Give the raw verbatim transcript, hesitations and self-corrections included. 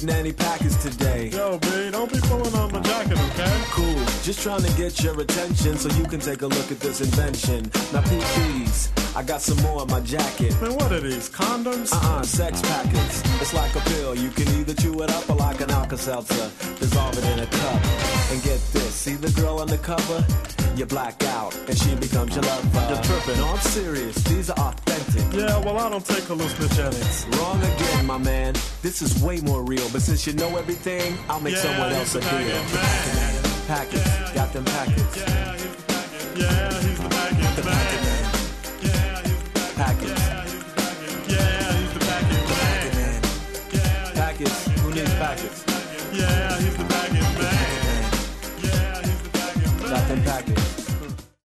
getting any package today. Yo, B, don't be pulling on my jacket, okay? Cool, just trying to get your attention so you can take a look at this invention. Now peep these, I got some more in my jacket. Man, what are these, condoms? Uh-uh, sex packets. It's like a pill, you can either chew it up or like an Alka-Seltzer, dissolve it in a cup. And get this, see the girl on the cover? You black out, and she becomes your lover. You're tripping. No, I'm serious, these are authentic. Yeah, well, I don't take hallucinogenics. Wrong again, my man. This is way more real, but since you know everything, I'll make yeah, someone else a deal. Man. Packets, yeah, got them packets. Yeah, he's the packet. Yeah, he's the packet. The packet man. Yeah, he's the packet. Packets. Yeah, he's the packet. The packet man. Packets. Who needs packets? Yeah, he's the packet man. Yeah, he's the packet man. Got them packets.